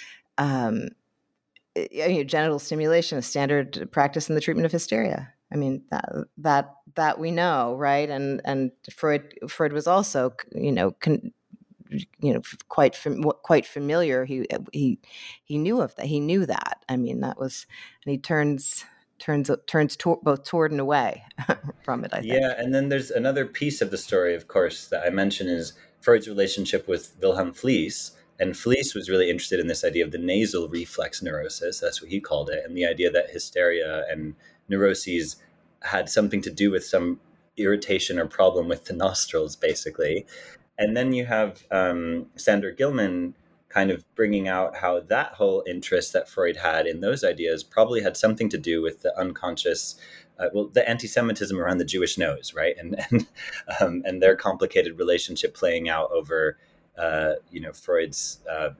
Um, you know, genital stimulation, a standard practice in the treatment of hysteria. I mean, that that that we know, right? And and Freud Freud was also, you know, con, you know, quite fam, quite familiar. He he he knew of that. He knew that. I mean, that was, and he turns turns turns to, both toward and away from it, I think. Yeah, and then there's another piece of the story, of course, that I mentioned is Freud's relationship with Wilhelm Fliess. And Fliess was really interested in this idea of the nasal reflex neurosis. That's what he called it. And the idea that hysteria and neuroses had something to do with some irritation or problem with the nostrils, basically. And then you have um, Sander Gilman kind of bringing out how that whole interest that Freud had in those ideas probably had something to do with the unconscious, uh, well, the anti-Semitism around the Jewish nose, right? And and, um, and their complicated relationship playing out over Uh, you know, Freud's uh,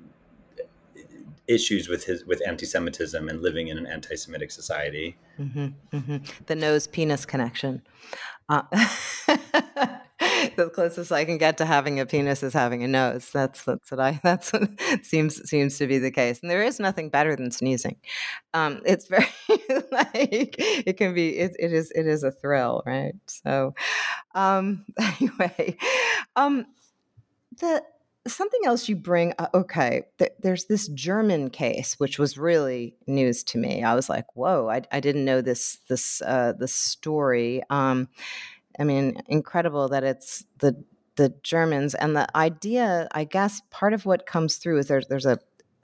issues with his with anti-Semitism and living in an anti-Semitic society. Mm-hmm, mm-hmm. The nose-penis connection. Uh, the closest I can get to having a penis is having a nose. That's that's what I. That's what seems seems to be the case. And there is nothing better than sneezing. Um, it's very like it can be. It, it is it is a thrill, right? So um, anyway, um, the. Something else you bring, uh, okay, th- there's this German case, which was really news to me. I was like, whoa, I, I didn't know this this uh, this story. Um, I mean, incredible that it's the the Germans. And the idea, I guess, part of what comes through is there's, there's a, a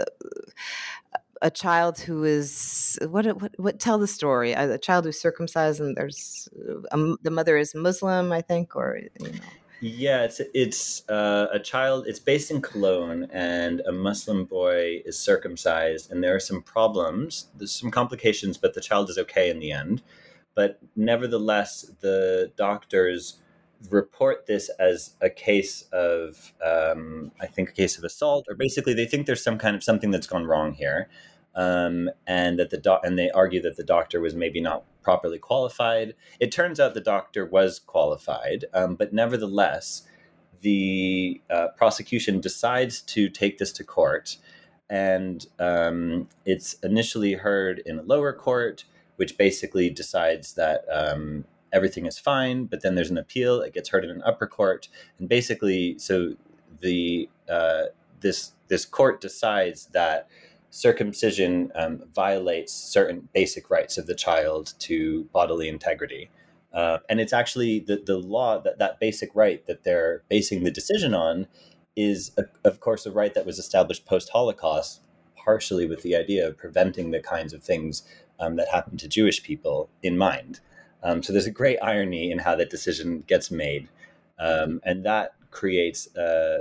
a child who is, what, what, what tell the story, a, a child who's circumcised and there's, a, the mother is Muslim, I think, or, you know. Yeah, it's it's uh, a child. It's based in Cologne, and a Muslim boy is circumcised, and there are some problems. There's some complications, but the child is okay in the end. But nevertheless, the doctors report this as a case of, um, I think, a case of assault, or basically they think there's some kind of something that's gone wrong here, um, and that the doc- and they argue that the doctor was maybe not properly qualified. It turns out the doctor was qualified, um, but nevertheless, the uh, prosecution decides to take this to court, and um, it's initially heard in a lower court, which basically decides that um, everything is fine, but then there's an appeal. It gets heard in an upper court, and basically, so the uh, this this court decides that circumcision um, violates certain basic rights of the child to bodily integrity. Uh, and it's actually the, the law, that, that basic right that they're basing the decision on is, a, of course, a right that was established post-Holocaust, partially with the idea of preventing the kinds of things um, that happened to Jewish people in mind. Um, so there's a great irony in how that decision gets made. Um, and that creates uh,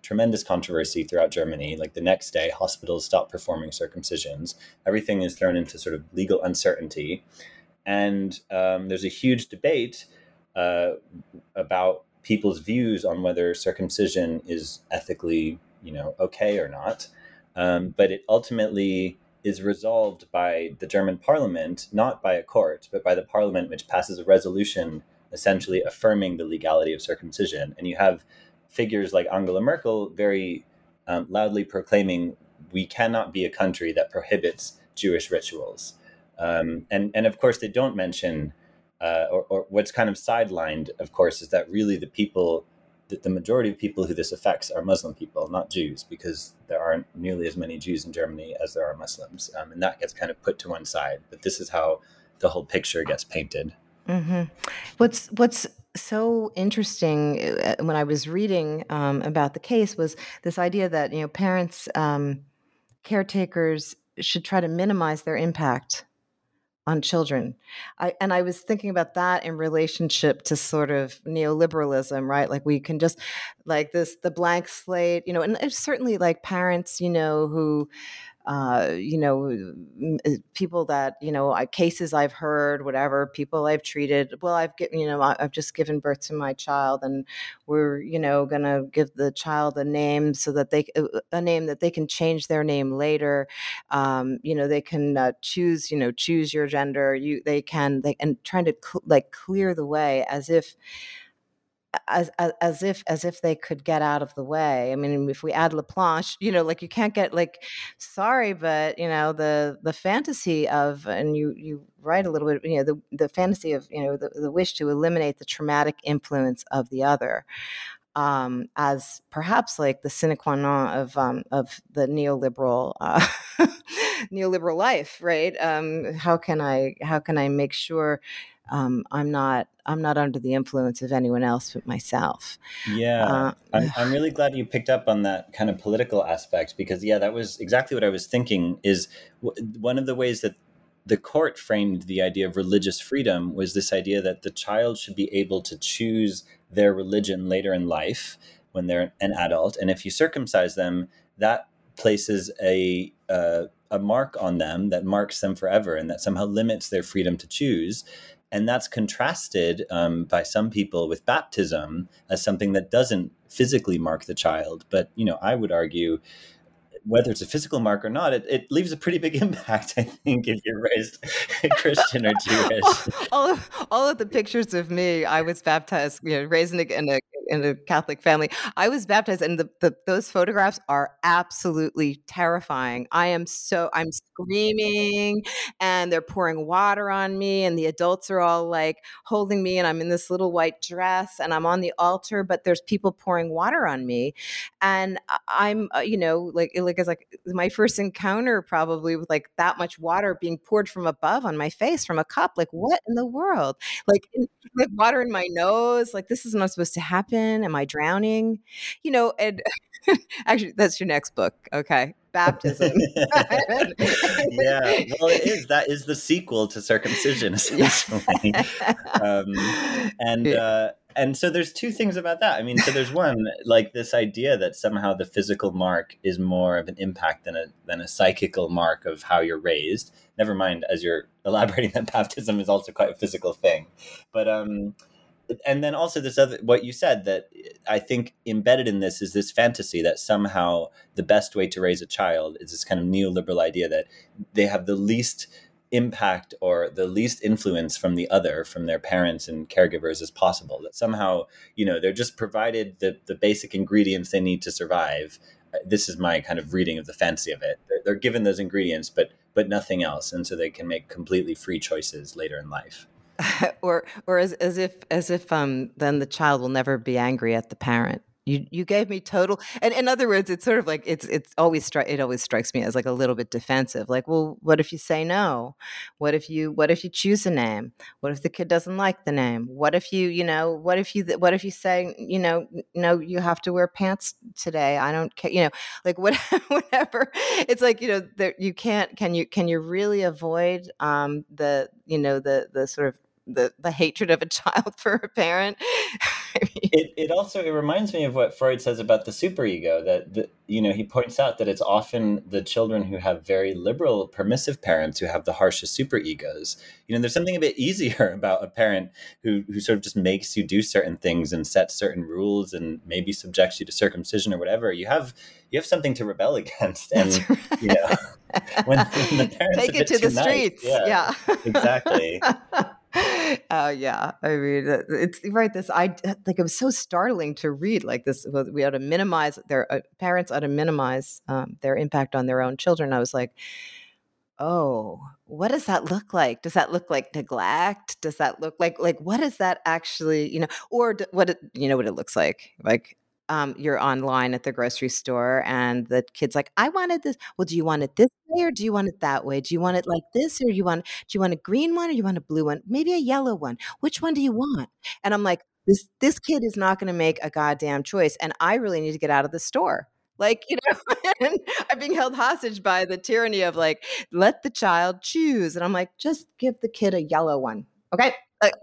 tremendous controversy throughout Germany. Like the next day, hospitals stop performing circumcisions. Everything is thrown into sort of legal uncertainty. And um, there's a huge debate uh, about people's views on whether circumcision is ethically, you know, okay or not. Um, but it ultimately is resolved by the German parliament, not by a court, but by the parliament, which passes a resolution essentially affirming the legality of circumcision. And you have figures like Angela Merkel very um, loudly proclaiming, we cannot be a country that prohibits Jewish rituals. Um, and, and of course, they don't mention, uh, or, or what's kind of sidelined, of course, is that really the people, that the majority of people who this affects are Muslim people, not Jews, because there aren't nearly as many Jews in Germany as there are Muslims. Um, and that gets kind of put to one side. But this is how the whole picture gets painted. Mm-hmm. What's what's so interesting uh, when I was reading um, about the case was this idea that, you know, parents, um, caretakers should try to minimize their impact on children. I, and I was thinking about that in relationship to sort of neoliberalism, right? Like we can just like this, the blank slate, you know, and it's certainly like parents, you know, who, uh, you know, m- people that, you know, I, cases I've heard, whatever, people I've treated, well, I've given, you know, I, I've just given birth to my child and we're, you know, going to give the child a name so that they, a name that they can change their name later. Um, you know, they can uh, choose, you know, choose your gender. You, they can, they, and trying to cl- like clear the way as if, As, as as if as if they could get out of the way. I mean, if we add Laplanche, you know, like you can't get like, sorry, but you know the the fantasy of, and you you write a little bit, you know, the the fantasy of, you know, the, the wish to eliminate the traumatic influence of the other, um, as perhaps like the sine qua non of um, of the neoliberal uh, neoliberal life, right? Um, how can I how can I make sure um, I'm not I'm not under the influence of anyone else but myself? Yeah, Uh, I'm I'm really glad you picked up on that kind of political aspect, because yeah, that was exactly what I was thinking. Is w- one of the ways that the court framed the idea of religious freedom was this idea that the child should be able to choose their religion later in life when they're an adult, and if you circumcise them, that places a uh, a mark on them that marks them forever, and that somehow limits their freedom to choose. And that's contrasted um, by some people with baptism as something that doesn't physically mark the child. But, you know, I would argue whether it's a physical mark or not, it, it leaves a pretty big impact, I think, if you're raised Christian or Jewish. all of all of the pictures of me, I was baptized, you know, raised in a, in a in a Catholic family. I was baptized, and the, the those photographs are absolutely terrifying. I am so I'm screaming, and they're pouring water on me, and the adults are all like holding me, and I'm in this little white dress, and I'm on the altar, but there's people pouring water on me, and I- I'm, uh, you know, like like it's like my first encounter probably with like that much water being poured from above on my face from a cup. Like what in the world? Like, in, like water in my nose. Like this is not supposed to happen. Am I drowning? You know, and actually, that's your next book. Okay, baptism. Yeah, well, it is. That is the sequel to circumcision, essentially. um, and Yeah. uh, and so there's two things about that. I mean, so there's one, like this idea that somehow the physical mark is more of an impact than a than a psychical mark of how you're raised. Never mind, as you're elaborating, that baptism is also quite a physical thing. But um, and then also this other, what you said, that I think embedded in this is this fantasy that somehow the best way to raise a child is this kind of neoliberal idea that they have the least impact or the least influence from the other, from their parents and caregivers as possible. That somehow, you know, they're just provided the, the basic ingredients they need to survive. This is my kind of reading of the fantasy of it. They're, they're given those ingredients, but but nothing else. And so they can make completely free choices later in life. or or as as if as if um then the child will never be angry at the parent. You you gave me total, and in other words, it's sort of like it's it's always stri- it always strikes me as like a little bit defensive. Like, well, what if you say no? What if you what if you choose a name? What if the kid doesn't like the name? What if you you know what if you what if you say, you know, no, you have to wear pants today? I don't care. You know, like what whatever. It's like, you know, there, you can't can you can you really avoid um the you know the the sort of the the hatred of a child for a parent? I mean, It it also it reminds me of what Freud says about the superego, that the, you know, he points out that it's often the children who have very liberal, permissive parents who have the harshest superegos. You know, there's something a bit easier about a parent who who sort of just makes you do certain things and sets certain rules and maybe subjects you to circumcision or whatever. You have you have something to rebel against, and Right. you know, when, when the parents Take a it bit to too the nice, streets. yeah, Yeah. exactly. Oh yeah, I mean, uh, it's right. This I like. It was so startling to read. Like this, well, we ought to minimize their uh, parents ought to minimize um, their impact on their own children. I was like, oh, what does that look like? Does that look like neglect? Does that look like like what is that actually? You know, or d- what it, you know what it looks like? Like um, you're online at the grocery store, and the kid's like, "I wanted this. Well, do you want it this way or do you want it that way? Do you want it like this or you want do you want a green one or you want a blue one? Maybe a yellow one. Which one do you want?" And I'm like, "This this kid is not going to make a goddamn choice, and I really need to get out of the store." Like, you know, and I'm being held hostage by the tyranny of like, let the child choose. And I'm like, just give the kid a yellow one. Okay. Like,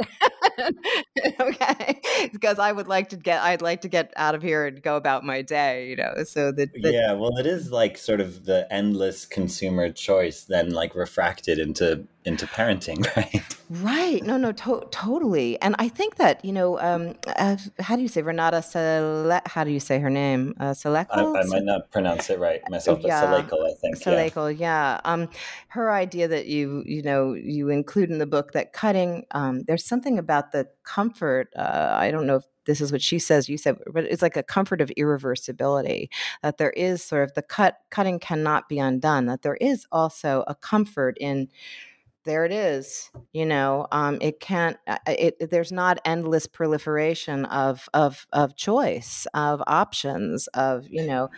okay. Because I would like to get, I'd like to get out of here and go about my day, you know, so that, that Yeah, well, it is like sort of the endless consumer choice then like refracted into into parenting, right? right. No, no, to- totally. And I think that, you know, um, uh, how do you say Renata Sele, how do you say her name? Uh, I, Seleko? I might not pronounce it right myself, but Yeah. Saleiko, I think, yeah. Saleko, yeah. Um, her idea that you, you know, you include in the book that cutting, um, there's something about the comfort. Uh, I don't know if this is what she says, you said, but it's like a comfort of irreversibility, that there is sort of the cut, cutting cannot be undone, that there is also a comfort in, there it is, you know, um, it can't, uh, it, it- there's not endless proliferation of, of, of choice, of options, of, you know,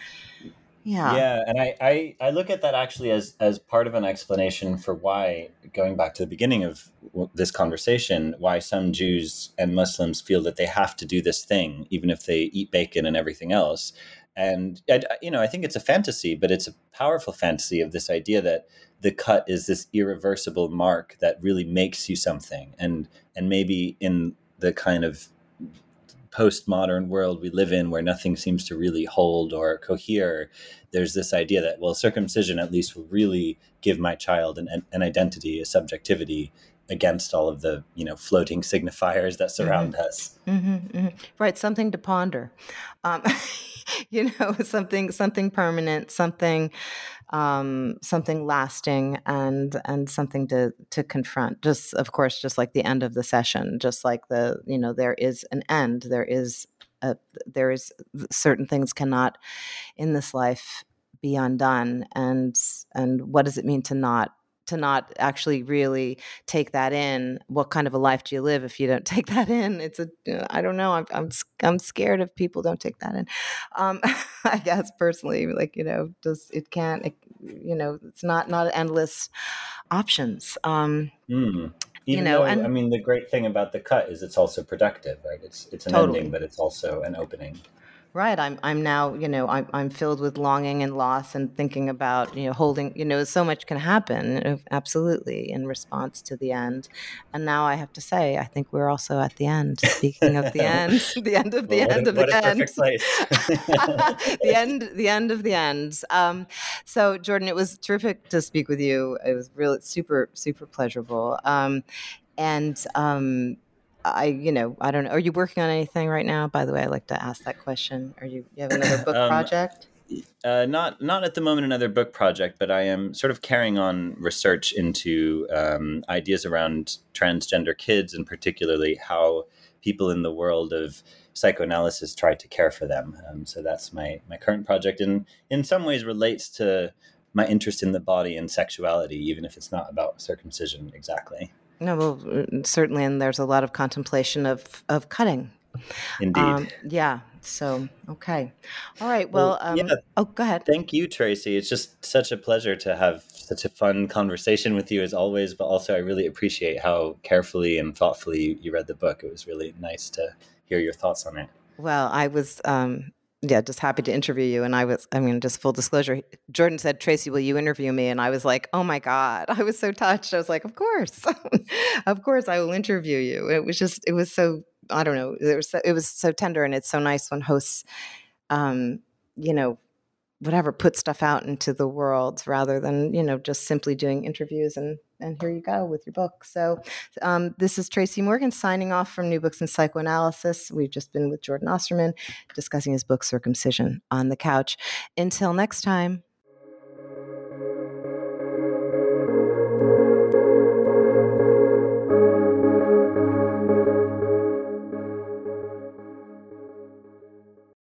yeah. Yeah, and I, I, I look at that actually as as part of an explanation for why, going back to the beginning of w- this conversation, why some Jews and Muslims feel that they have to do this thing, even if they eat bacon and everything else. And, I, you know, I think it's a fantasy, but it's a powerful fantasy of this idea that the cut is this irreversible mark that really makes you something. And, and maybe in the kind of postmodern world we live in where nothing seems to really hold or cohere, there's this idea that, well, circumcision at least will really give my child an, an identity, a subjectivity against all of the, you know, floating signifiers that surround Mm-hmm. us. Mm-hmm, mm-hmm. Right, something to ponder. Um, you know, something something permanent, something um, something lasting, and and something to to confront. Just of course, just like the end of the session, just like the you know, there is an end. There is a, there is certain things cannot in this life be undone, and and what does it mean to not to not actually really take that in? What kind of a life do you live if you don't take that in? It's a I don't know. I'm I'm I'm scared if people don't take that in. Um, I guess personally, like you know, just it can't. It, you know, it's not not endless options. Um, Mm. you Even know, though, I and mean, the great thing about the cut is it's also productive, right? It's it's an ending, totally. but it's also an opening. Right. I'm I'm now, you know, I'm I'm filled with longing and loss and thinking about, you know, holding, you know, so much can happen, uh, absolutely, in response to the end. And now I have to say, I think we're also at the end. Speaking of the end, the end of the Well, what end a, of the what a end. perfect place. the end the end of the end. Um, so Jordan, it was terrific to speak with you. It was really super, super pleasurable. Um, and um I, you know, I don't know. Are you working on anything right now? By the way, I like to ask that question. Are you, you have another book um, project? Uh, not not at the moment another book project, but I am sort of carrying on research into um, ideas around transgender kids, and particularly how people in the world of psychoanalysis try to care for them. Um, so that's my my current project, and in some ways relates to my interest in the body and sexuality, even if it's not about circumcision exactly. No, well, uh, certainly, and there's a lot of contemplation of of cutting. Indeed. Um, yeah. So, okay. All right. Well, Well, um, yeah. oh, go ahead. Thank you, Tracy. It's just such a pleasure to have such a fun conversation with you as always, but also I really appreciate how carefully and thoughtfully you, you read the book. It was really nice to hear your thoughts on it. Well, I was, um, yeah, just happy to interview you. And I was, I mean, just full disclosure, Jordan said, Tracy, will you interview me? And I was like, oh my God, I was so touched. I was like, of course, of course I will interview you. It was just, it was so, I don't know, it was so, it was so tender, and it's so nice when hosts, um, you know, whatever, put stuff out into the world rather than, you know, just simply doing interviews and, and here you go with your book. So um, this is Tracy Morgan signing off from New Books in Psychoanalysis. We've just been with Jordan Osterman discussing his book, Circumcision on the Couch. Until next time.